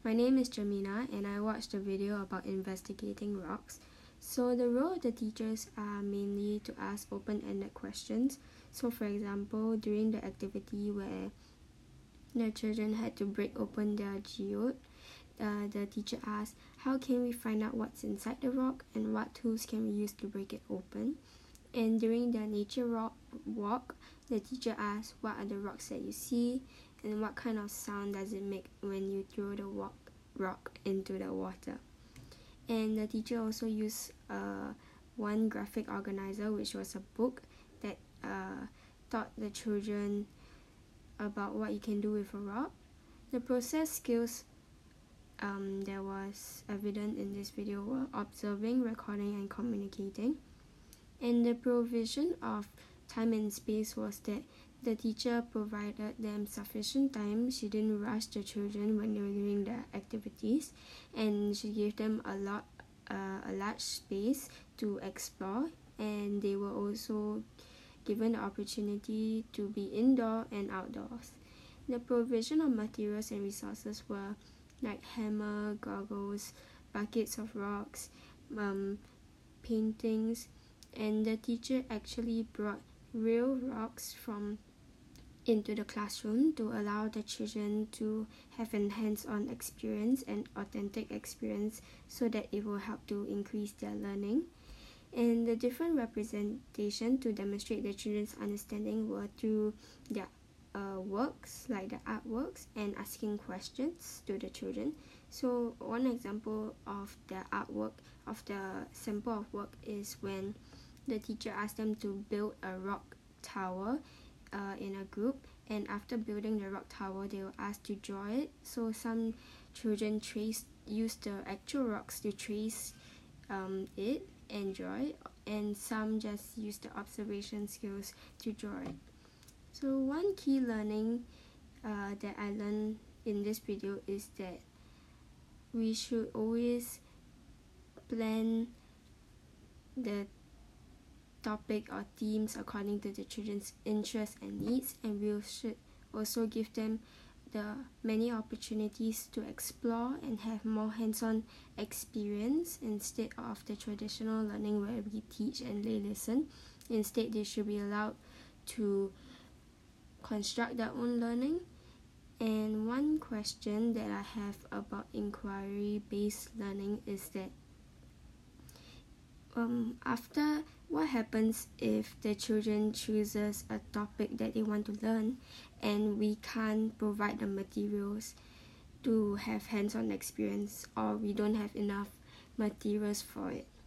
My name is Jamina and I watched a video about investigating rocks. So the role of the teachers are mainly to ask open-ended questions. So for example, during the activity where the children had to break open their geode, the teacher asked, how can we find out what's inside the rock and what tools can we use to break it open? And during the nature rock walk, the teacher asked, what are the rocks that you see and what kind of sound does it make when you throw the rock into the water? And the teacher also used one graphic organizer, which was a book that taught the children about what you can do with a rock. The process skills that was evident in this video were observing, recording, and communicating. And the provision of time and space was that the teacher provided them sufficient time. She didn't rush the children when they were doing their activities, and she gave them a large space to explore, and they were also given the opportunity to be indoor and outdoors. The provision of materials and resources were like hammer, goggles, buckets of rocks, paintings, and the teacher actually brought real rocks into the classroom to allow the children to have a hands-on experience and authentic experience so that it will help to increase their learning. And the different representation to demonstrate the children's understanding were through their works, like the artworks, and asking questions to the children. So one example of the artwork, of the sample of work, is when the teacher asked them to build a rock tower in a group, and after building the rock tower they were asked to draw it. So some children used the actual rocks to trace it and draw it, and some just used the observation skills to draw it. So one key learning that I learned in this video is that we should always plan the topic or themes according to the children's interests and needs, and we should also give them the many opportunities to explore and have more hands-on experience instead of the traditional learning where we teach and they listen. Instead, they should be allowed to construct their own learning. And one question that I have about inquiry-based learning is that what happens if the children chooses a topic that they want to learn and we can't provide the materials to have hands-on experience, or we don't have enough materials for it?